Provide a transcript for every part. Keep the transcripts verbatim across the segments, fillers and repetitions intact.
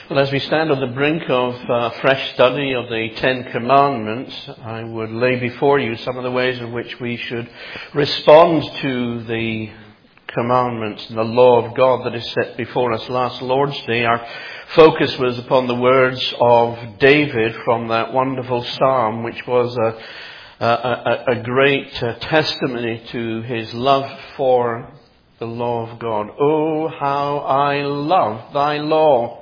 Well, as we stand on the brink of uh, fresh study of the Ten Commandments, I would lay before you some of the ways in which we should respond to the commandments and the law of God that is set before us. Last Lord's Day, our focus was upon the words of David from that wonderful psalm, which was a, a, a, a great uh, testimony to his love for the law of God. Oh, how I love thy law.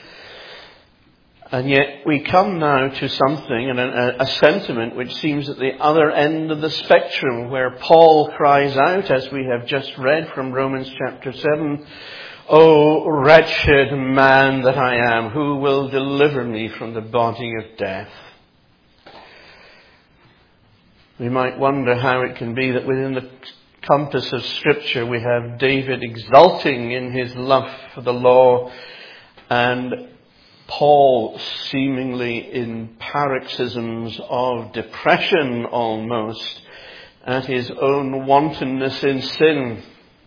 And yet we come now to something, and a, a sentiment which seems at the other end of the spectrum, where Paul cries out, as we have just read from Romans chapter seven, "O wretched man that I am, who will deliver me from the body of death?" We might wonder how it can be that within the compass of Scripture we have David exulting in his love for the law, and Paul seemingly in paroxysms of depression almost at his own wantonness in sin.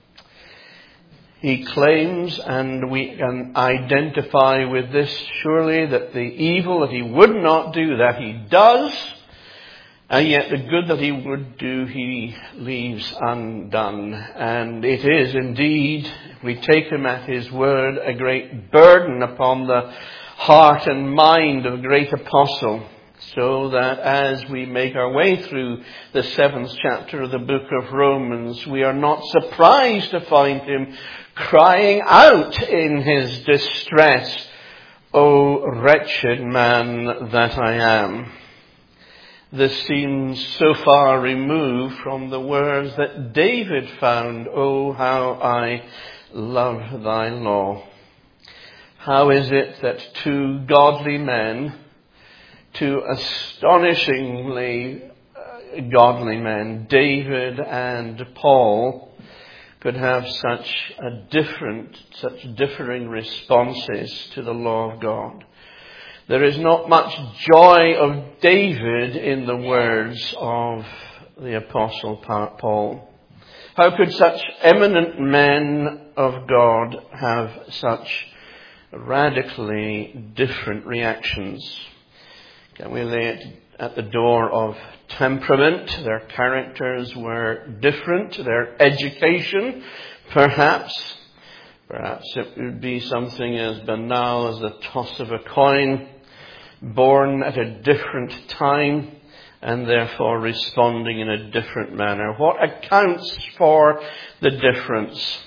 He claims, and we can identify with this surely, that the evil that he would not do, that he does, and yet the good that he would do, he leaves undone. And it is indeed, if we take him at his word, a great burden upon the heart and mind of a great apostle, so that as we make our way through the seventh chapter of the book of Romans, we are not surprised to find him crying out in his distress, "O wretched man that I am." This seems so far removed from the words that David found, "Oh, how I love thy law." How is it that two godly men, two astonishingly godly men, David and Paul, could have such a different, such differing responses to the law of God? There is not much joy of David in the words of the Apostle Paul. How could such eminent men of God have such radically different reactions? Can we lay it at the door of temperament? Their characters were different. Their education, perhaps. Perhaps it would be something as banal as the toss of a coin, born at a different time and therefore responding in a different manner. What accounts for the difference?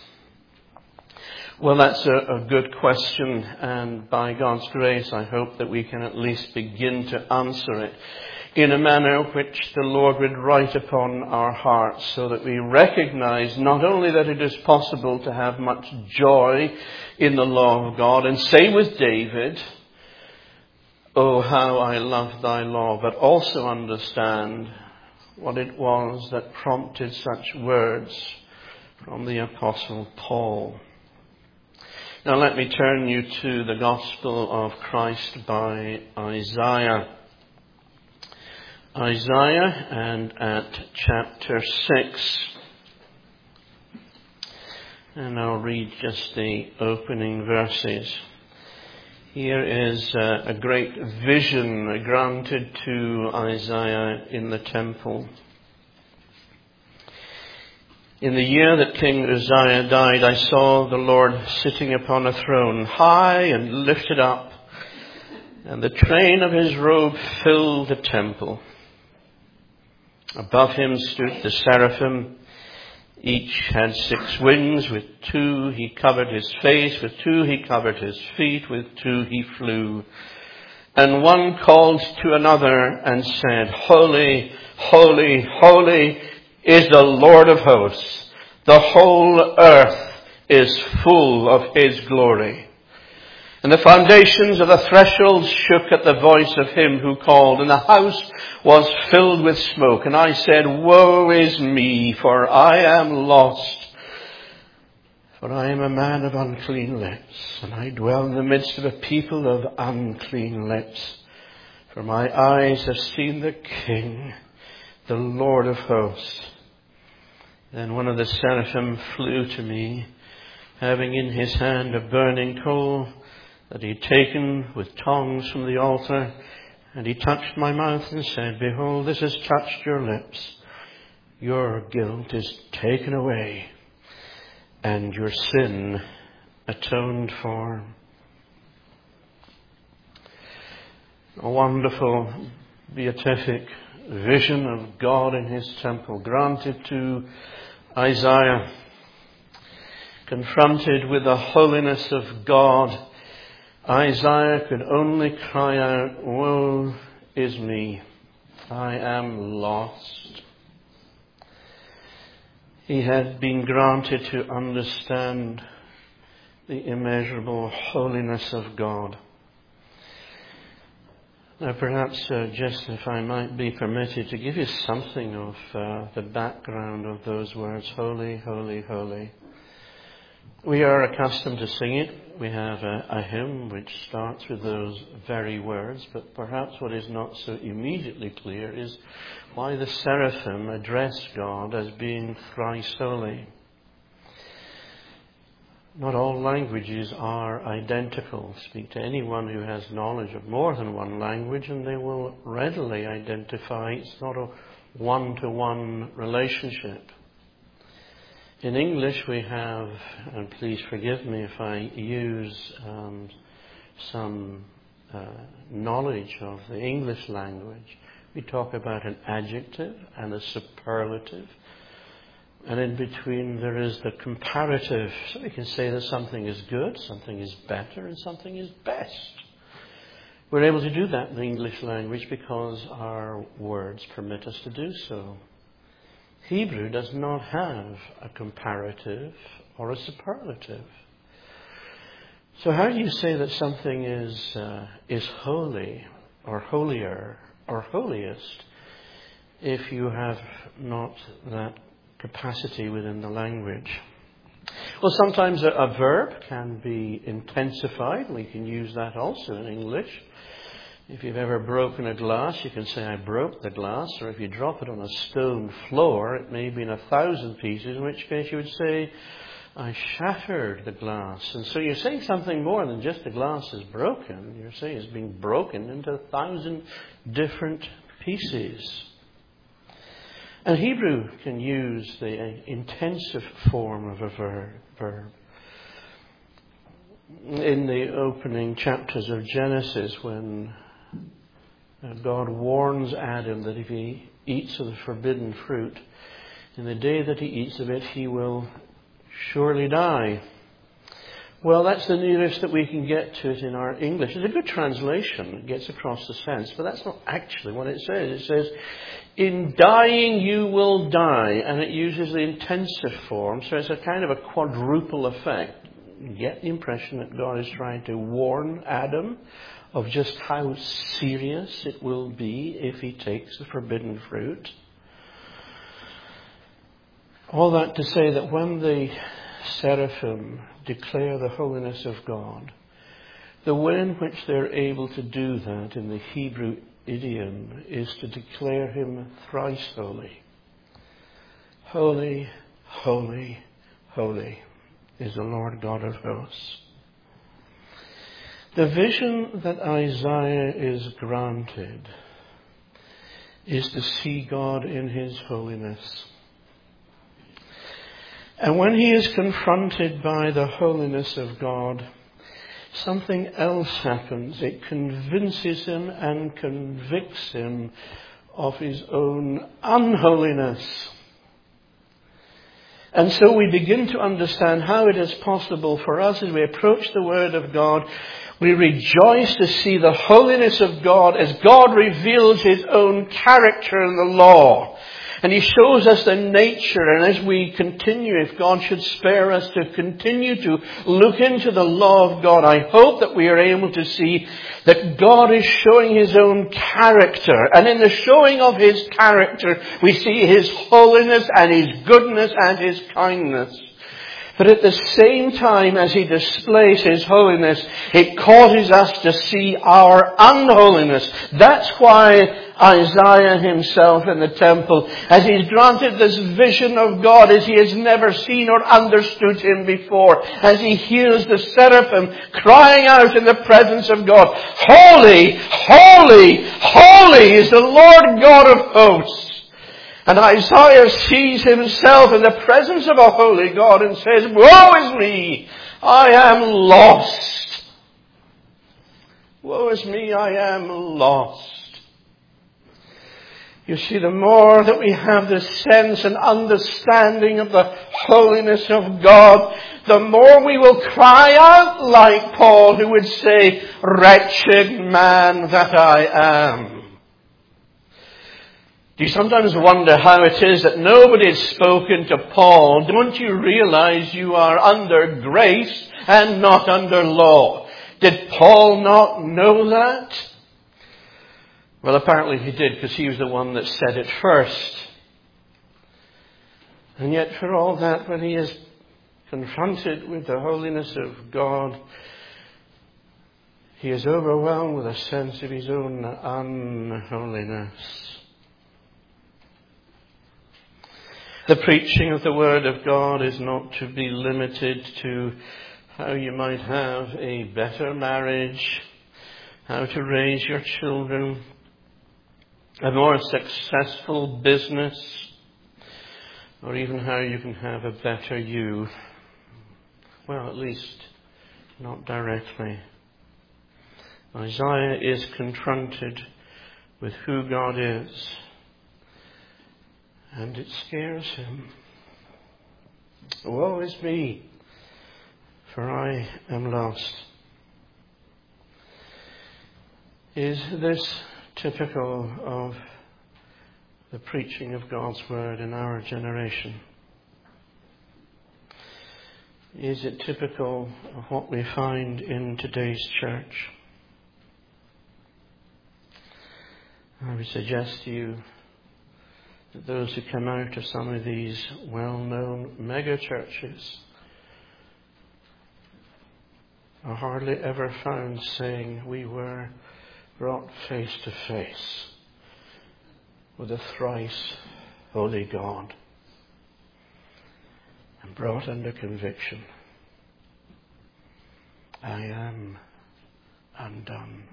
Well, that's a, a good question, and by God's grace, I hope that we can at least begin to answer it in a manner which the Lord would write upon our hearts, so that we recognize not only that it is possible to have much joy in the law of God and say with David, "Oh, how I love thy law," but also understand what it was that prompted such words from the Apostle Paul. Now let me turn you to the Gospel of Christ by Isaiah. Isaiah, and at chapter six. And I'll read just the opening verses. Here is a, a great vision granted to Isaiah in the temple. "In the year that King Uzziah died, I saw the Lord sitting upon a throne, high and lifted up, and the train of his robe filled the temple. Above him stood the seraphim. Each had six wings. With two he covered his face, with two he covered his feet, with two he flew. And one called to another and said, 'Holy, holy, holy is the Lord of hosts. The whole earth is full of his glory.' And the foundations of the threshold shook at the voice of him who called, and the house was filled with smoke. And I said, 'Woe is me, for I am lost. For I am a man of unclean lips, and I dwell in the midst of a people of unclean lips. For my eyes have seen the King, the Lord of hosts.' Then one of the seraphim flew to me, having in his hand a burning coal, that he had taken with tongs from the altar, and he touched my mouth and said, Behold, this has touched your lips. Your guilt is taken away, and your sin atoned for. A wonderful beatific vision of God in his temple granted to Isaiah. Confronted with the holiness of God, Isaiah could only cry out, Woe is me, I am lost. He had been granted to understand the immeasurable holiness of God. Now perhaps uh, just if I might be permitted to give you something of uh, the background of those words, holy, holy, holy. We are accustomed to sing it. We have a, a hymn which starts with those very words, but perhaps what is not so immediately clear is why the seraphim address God as being thrice holy. Not all languages are identical. Speak to anyone who has knowledge of more than one language and they will readily identify it's not a one-to-one relationship. In English we have, and please forgive me if I use um, some uh, knowledge of the English language, we talk about an adjective and a superlative. And in between there is the comparative. So we can say that something is good, something is better, and something is best. We're able to do that in the English language because our words permit us to do so. Hebrew does not have a comparative or a superlative. So how do you say that something is uh, is holy or holier or holiest if you have not that capacity within the language? Well, sometimes a, a verb can be intensified. We can use that also in English. If you've ever broken a glass, you can say, I broke the glass. Or if you drop it on a stone floor, it may be in a thousand pieces, in which case you would say, I shattered the glass. And so you're saying something more than just the glass is broken. You're saying it's being broken into a thousand different pieces. And Hebrew can use the intensive form of a verb. In the opening chapters of Genesis, when God warns Adam that if he eats of the forbidden fruit, in the day that he eats of it, he will surely die. Well, that's the nearest that we can get to it in our English. It's a good translation. It gets across the sense, but that's not actually what it says. It says, in dying you will die, and it uses the intensive form, so it's a kind of a quadruple effect. You get the impression that God is trying to warn Adam of just how serious it will be if he takes the forbidden fruit. All that to say that when the seraphim declare the holiness of God, the way in which they're able to do that in the Hebrew idiom is to declare him thrice holy. Holy, holy, holy is the Lord God of hosts. The vision that Isaiah is granted is to see God in his holiness. And when he is confronted by the holiness of God, something else happens. It convinces him and convicts him of his own unholiness. And so we begin to understand how it is possible for us as we approach the Word of God. We rejoice to see the holiness of God as God reveals his own character in the law. And he shows us the nature, and as we continue, if God should spare us to continue to look into the law of God, I hope that we are able to see that God is showing his own character. And in the showing of his character, we see his holiness and his goodness and his kindness. But at the same time as he displays his holiness, it causes us to see our unholiness. That's why Isaiah himself in the temple, as he's granted this vision of God as he has never seen or understood him before, as he hears the seraphim crying out in the presence of God, "Holy, holy, holy is the Lord God of hosts." And Isaiah sees himself in the presence of a holy God and says, "Woe is me, I am lost. Woe is me, I am lost." You see, the more that we have this sense and understanding of the holiness of God, the more we will cry out like Paul, who would say, "Wretched man that I am." Do you sometimes wonder how it is that nobody has spoken to Paul? Don't you realize you are under grace and not under law? Did Paul not know that? Well, apparently he did, because he was the one that said it first. And yet for all that, when he is confronted with the holiness of God, he is overwhelmed with a sense of his own unholiness. The preaching of the Word of God is not to be limited to how you might have a better marriage, how to raise your children, a more successful business, or even how you can have a better you. Well, at least not directly. Isaiah is confronted with who God is, and it scares him. Woe is me, for I am lost. Is this typical of the preaching of God's Word in our generation? Is it typical of what we find in today's church? I would suggest to you that those who come out of some of these well-known mega churches are hardly ever found saying, "We were brought face to face with a thrice holy God and brought under conviction. I am undone."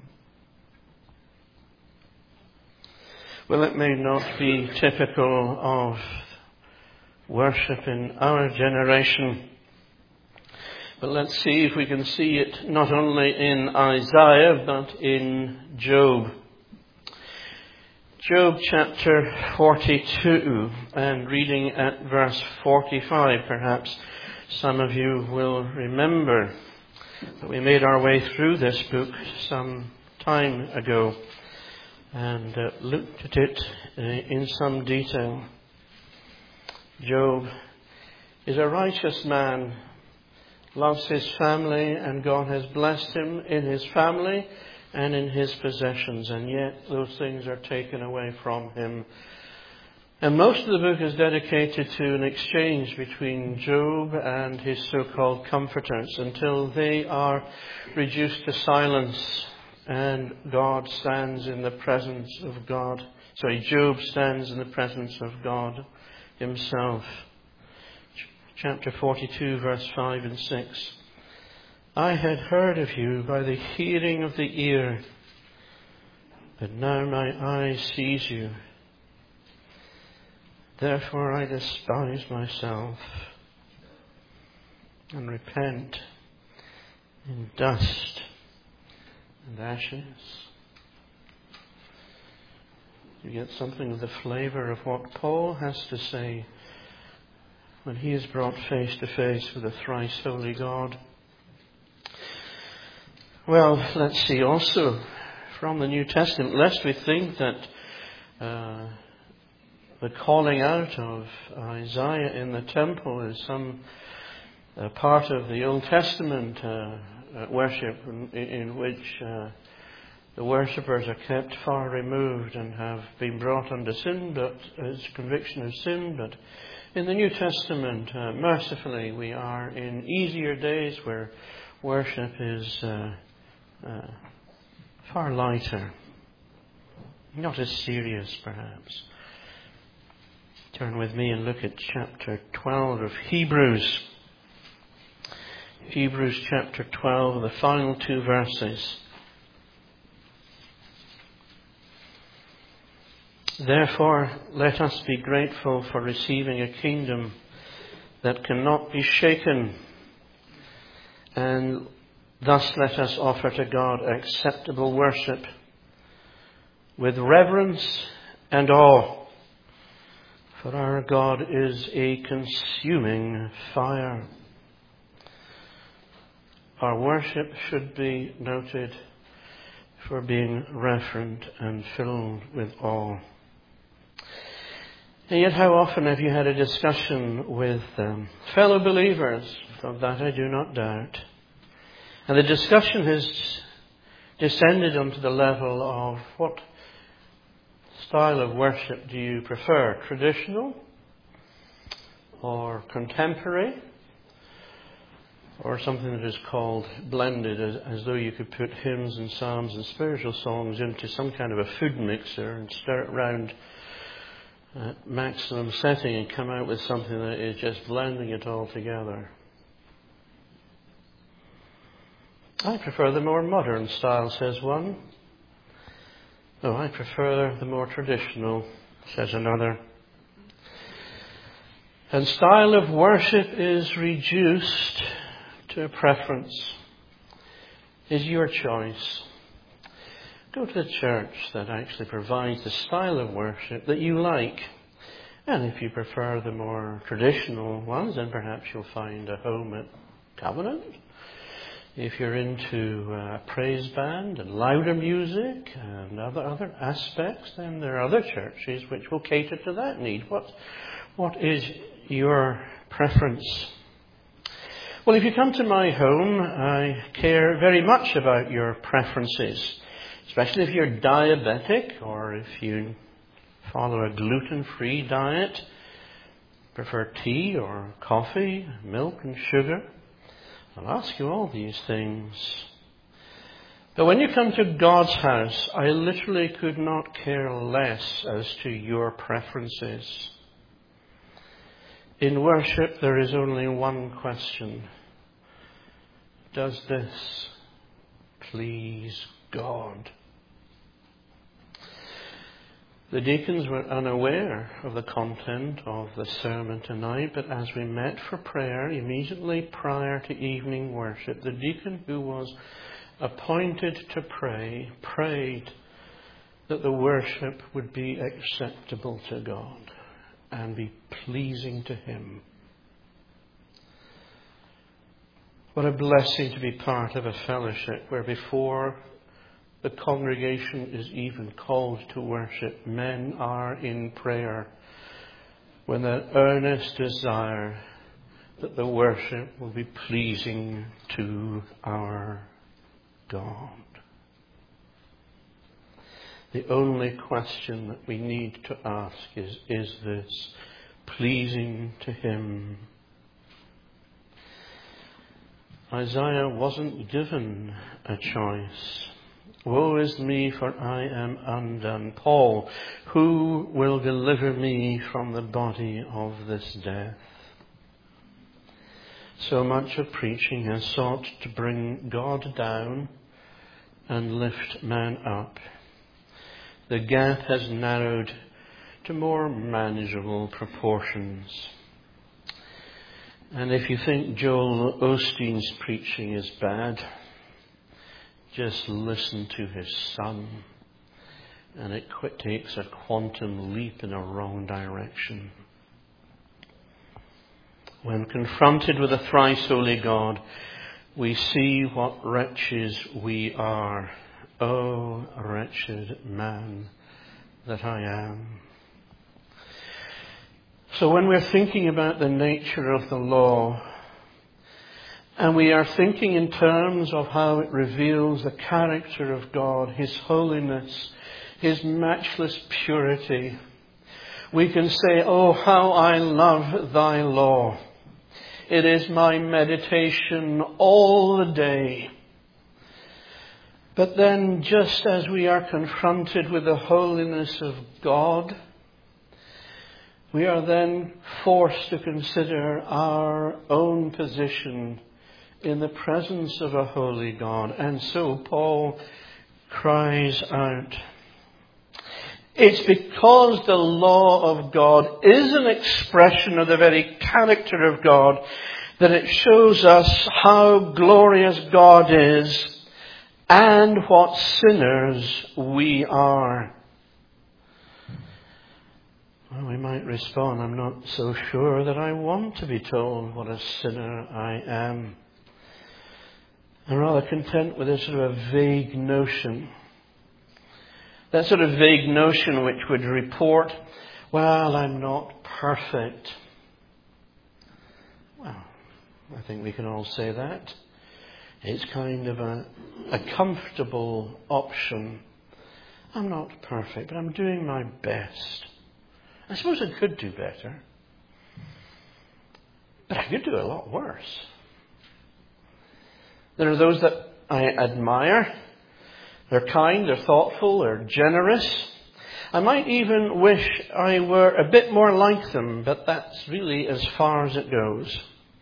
Well, it may not be typical of worship in our generation, but let's see if we can see it not only in Isaiah, but in Job. Job chapter forty-two, and reading at verse forty-five, perhaps some of you will remember that we made our way through this book some time ago and uh, looked at it uh, in some detail. Job is a righteous man, loves his family, and God has blessed him in his family and in his possessions, and yet those things are taken away from him. And most of the book is dedicated to an exchange between Job and his so-called comforters until they are reduced to silence and God stands in the presence of God. Sorry, Job stands in the presence of God himself. Chapter forty-two, verse five and six. I had heard of you by the hearing of the ear, but now my eye sees you. Therefore I despise myself and repent in dust and ashes. You get something of the flavour of what Paul has to say when he is brought face to face with the thrice holy God. Well, let's see also from the New Testament, lest we think that uh, the calling out of Isaiah in the temple is some uh, part of the Old Testament uh, uh, worship in, in which uh, the worshippers are kept far removed and have been brought under sin, but as conviction of sin, but In the New Testament, uh, mercifully, we are in easier days where worship is uh, uh, far lighter, not as serious perhaps. Turn with me and look at chapter twelve of Hebrews. Hebrews chapter twelve, the final two verses. Therefore, let us be grateful for receiving a kingdom that cannot be shaken, and thus let us offer to God acceptable worship with reverence and awe, for our God is a consuming fire. Our worship should be noted for being reverent and filled with awe. And yet how often have you had a discussion with um, fellow believers? Of that I do not doubt. And the discussion has descended onto the level of what style of worship do you prefer? Traditional or contemporary? Or something that is called blended, as, as though you could put hymns and psalms and spiritual songs into some kind of a food mixer and stir it round at maximum setting and come out with something that is just blending it all together. I prefer the more modern style, says one. No, I prefer the more traditional, says another. And style of worship is reduced to a preference. Is your choice. Go to the church that actually provides the style of worship that you like. And if you prefer the more traditional ones, then perhaps you'll find a home at Covenant. If you're into uh, praise band and louder music and other other aspects, then there are other churches which will cater to that need. What what is your preference? Well, if you come to my home, I care very much about your preferences, especially if you're diabetic or if you follow a gluten-free diet, prefer tea or coffee, milk and sugar. I'll ask you all these things. But when you come to God's house, I literally could not care less as to your preferences. In worship, there is only one question. Does this please God? The deacons were unaware of the content of the sermon tonight, but as we met for prayer immediately prior to evening worship, the deacon who was appointed to pray prayed that the worship would be acceptable to God and be pleasing to Him. What a blessing to be part of a fellowship where before the congregation is even called to worship, men are in prayer with an earnest desire that the worship will be pleasing to our God. The only question that we need to ask is, is this pleasing to Him? Isaiah wasn't given a choice. Woe is me, for I am undone. Paul, who will deliver me from the body of this death? So much of preaching has sought to bring God down and lift man up. The gap has narrowed to more manageable proportions. And if you think Joel Osteen's preaching is bad, just listen to his son, and it takes a quantum leap in a wrong direction. When confronted with a thrice holy God, we see what wretches we are. Oh, wretched man that I am. So when we're thinking about the nature of the law, and we are thinking in terms of how it reveals the character of God, His holiness, His matchless purity, We can say, oh, how I love thy law. It is my meditation all the day. But then, just as we are confronted with the holiness of God, we are then forced to consider our own position in the presence of a holy God. And so Paul cries out. It's because the law of God is an expression of the very character of God that it shows us how glorious God is and what sinners we are. Well, we might respond, I'm not so sure that I want to be told what a sinner I am. I'm rather content with a sort of a vague notion. That sort of vague notion which would report, well, I'm not perfect. Well, I think we can all say that. It's kind of a, a comfortable option. I'm not perfect, but I'm doing my best. I suppose I could do better. But I could do a lot worse. There are those that I admire. They're kind, they're thoughtful, they're generous. I might even wish I were a bit more like them, but that's really as far as it goes.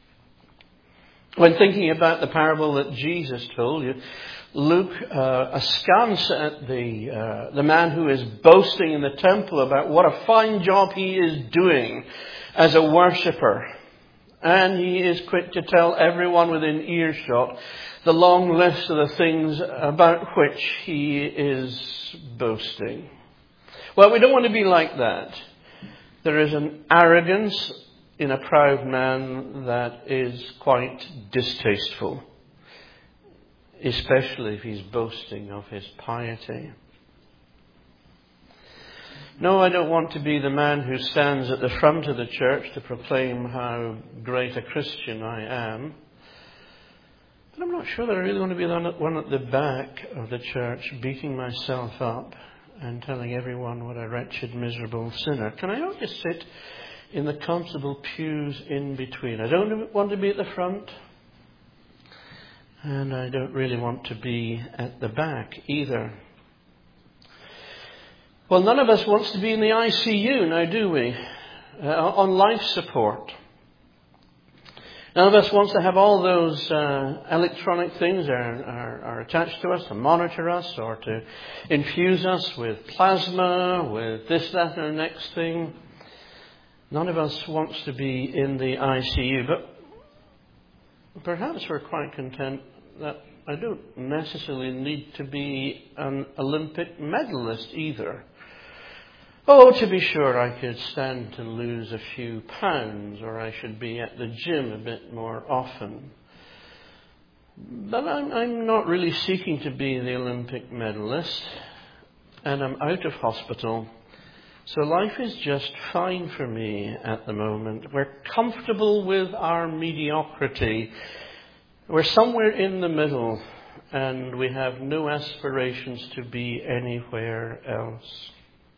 When thinking about the parable that Jesus told you, look uh, askance at the uh, the man who is boasting in the temple about what a fine job he is doing as a worshipper. And he is quick to tell everyone within earshot the long list of the things about which he is boasting. Well, we don't want to be like that. There is an arrogance in a proud man that is quite distasteful, especially if he's boasting of his piety. No, I don't want to be the man who stands at the front of the church to proclaim how great a Christian I am. But I'm not sure that I really want to be the one at the back of the church beating myself up and telling everyone what a wretched, miserable sinner. Can I not just sit in the comfortable pews in between? I don't want to be at the front, and I don't really want to be at the back either. Well, none of us wants to be in the I C U now, do we? Uh, on life support. None of us wants to have all those uh, electronic things are, are, are attached to us to monitor us or to infuse us with plasma, with this, that, and the next thing. None of us wants to be in the I C U, but perhaps we're quite content that I don't necessarily need to be an Olympic medalist either. Oh, to be sure, I could stand to lose a few pounds, or I should be at the gym a bit more often. But I'm, I'm not really seeking to be the Olympic medalist, and I'm out of hospital. So life is just fine for me at the moment. We're comfortable with our mediocrity. We're somewhere in the middle, and we have no aspirations to be anywhere else.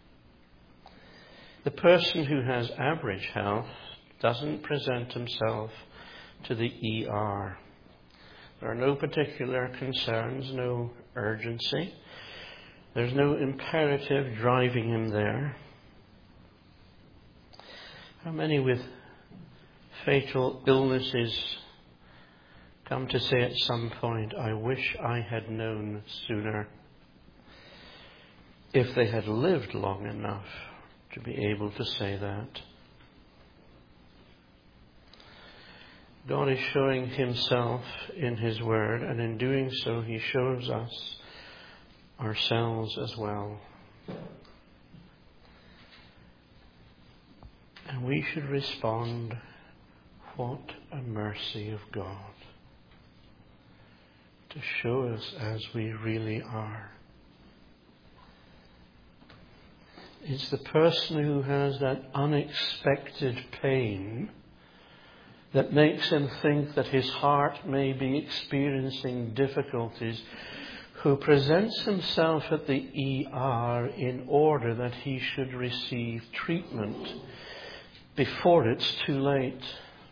The person who has average health doesn't present himself to the E R. There are no particular concerns, no urgency. There's no imperative driving him there. How many with fatal illnesses come to say at some point, I wish I had known sooner, if they had lived long enough to be able to say that. God is showing himself in his word, and in doing so he shows us ourselves as well. And we should respond, what a mercy of God to show us as we really are. It's the person who has that unexpected pain that makes him think that his heart may be experiencing difficulties, who presents himself at the E R in order that he should receive treatment before it's too late.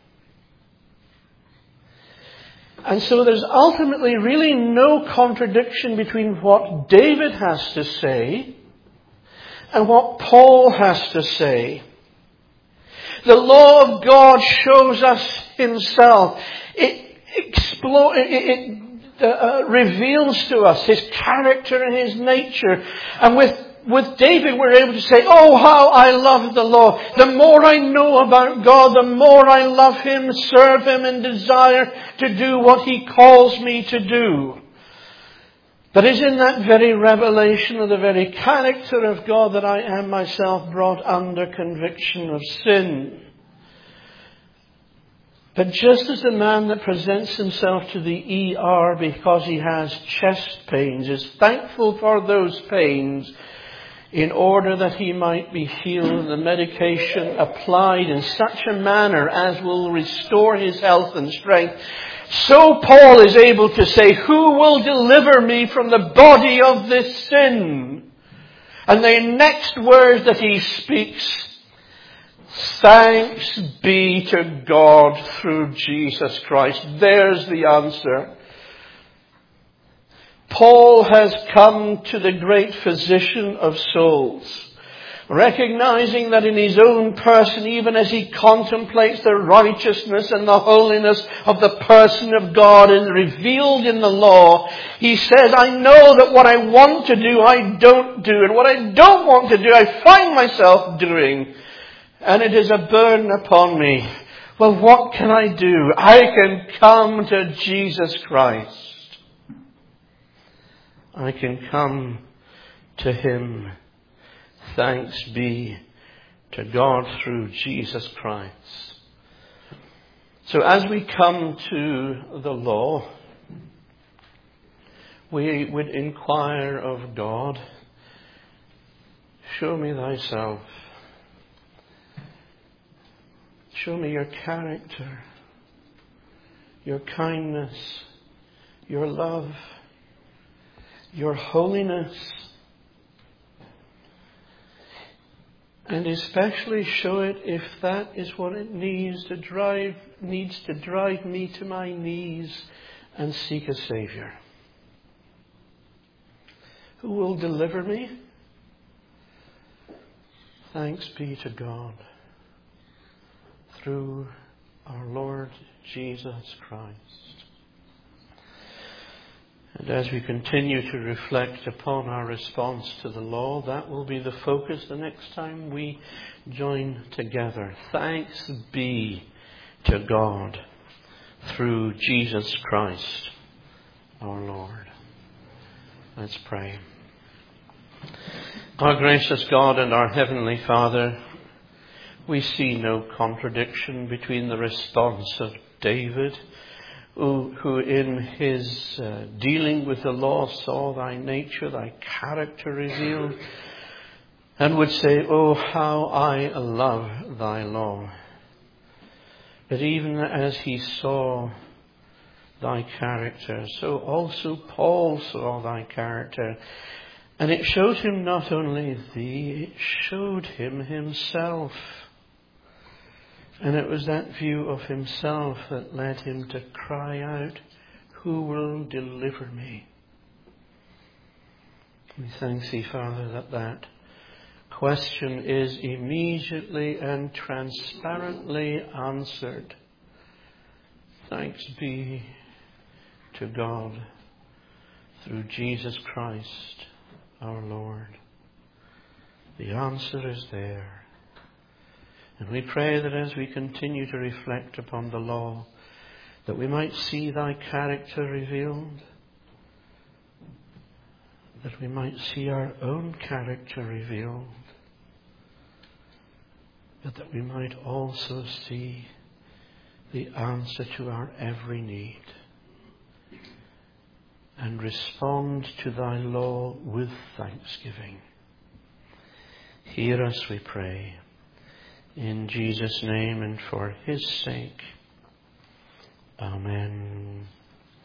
And so there's ultimately really no contradiction between what David has to say and what Paul has to say. The law of God shows us himself. It, explo- it, it uh, reveals to us his character and his nature. And with With David, we're able to say, oh, how I love the law. The more I know about God, the more I love him, serve him, and desire to do what he calls me to do. But it's in that very revelation of the very character of God that I am myself brought under conviction of sin. But just as the man that presents himself to the E R because he has chest pains is thankful for those pains in order that he might be healed and the medication applied in such a manner as will restore his health and strength, so Paul is able to say, who will deliver me from the body of this sin? And the next word that he speaks, thanks be to God through Jesus Christ. There's the answer. Paul has come to the great physician of souls, recognizing that in his own person, even as he contemplates the righteousness and the holiness of the person of God and revealed in the law, he says, I know that what I want to do, I don't do, and what I don't want to do, I find myself doing, and it is a burden upon me. Well, what can I do? I can come to Jesus Christ. I can come to him. Thanks be to God through Jesus Christ. So as we come to the law, we would inquire of God, show me thyself. Show me your character, your kindness, your love, your holiness, and especially show it if that is what it needs to drive needs to drive me to my knees and seek a Savior. Who will deliver me? Thanks be to God through our Lord Jesus Christ. And as we continue to reflect upon our response to the law, that will be the focus the next time we join together. Thanks be to God through Jesus Christ, our Lord. Let's pray. Our gracious God and our Heavenly Father, we see no contradiction between the response of David, Who, who in his uh, dealing with the law saw thy nature, thy character revealed, and would say, oh, how I love thy law. But even as he saw thy character, so also Paul saw thy character. And it showed him not only thee, it showed him himself. And it was that view of himself that led him to cry out, who will deliver me? We thank thee, Father, that that question is immediately and transparently answered. Thanks be to God through Jesus Christ, our Lord. The answer is there. And we pray that as we continue to reflect upon the law, that we might see thy character revealed, that we might see our own character revealed, but that we might also see the answer to our every need and respond to thy law with thanksgiving. Hear us, we pray. In Jesus' name and for his sake. Amen.